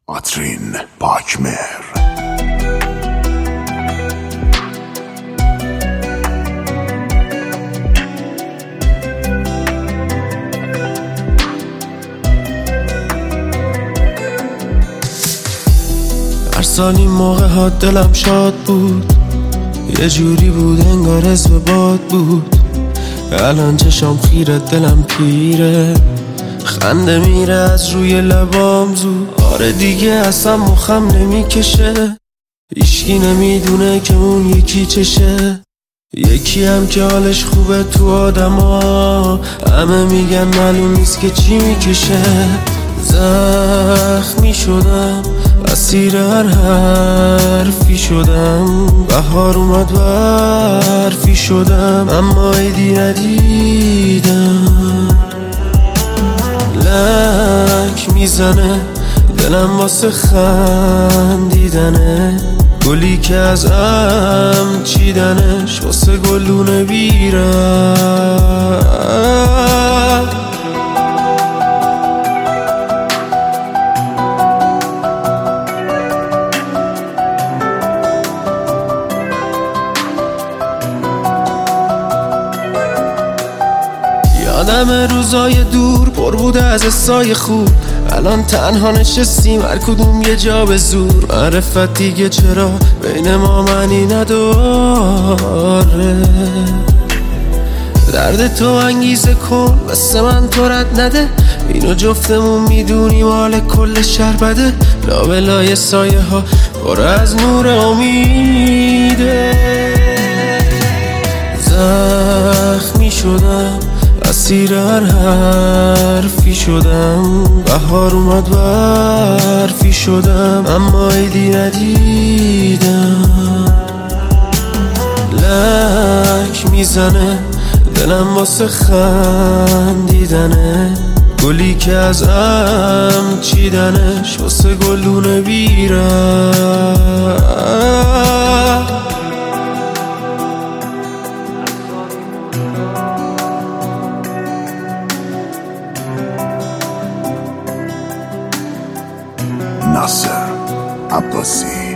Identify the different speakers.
Speaker 1: آترین پاکمهر.
Speaker 2: هر سال این موقع ها دلم شاد بود، یه جوری بود انگار حزب باد بود. الان چشام خیره دلم پیره، خنده میره از روی لبام زود. آره دیگه اصلا مخم نمیکشه، هیچکی نمیدونه که اون یکی چشه. یکی هم که حالش خوبه تو آدما، همه میگن معلوم نیست که چی میکشه. زخمی شدم، اسیر هر حرفی شدم. بهار اومد و حرفی شدم، اما عیدی ندیدم. لک میزنه دلم واسه خندیدنه، گلی که از ام چیدنش واسه گلونه بیرم. یادم روزای دور پر بوده از حسای خوب، الان تنها نشستیم هر کدوم یه جا به زور. معرفت دیگه چرا بین ما معنی نداره؟ درد تو انگیزه کن مثل من تو رد نده، اینو جفتمون میدونیم حال کل شهر بده. لابلای سایه ها پر از نور امیده. زخمی شدم، اسیر هر حرفی شدم. بهار اومد و حرفی شدم، اما عیدی ندیدم. لک میزنه دلم واسه خندیدنه، گلی که از ام چیدنش واسه گلونه بیرم.
Speaker 1: ناصر عباسی.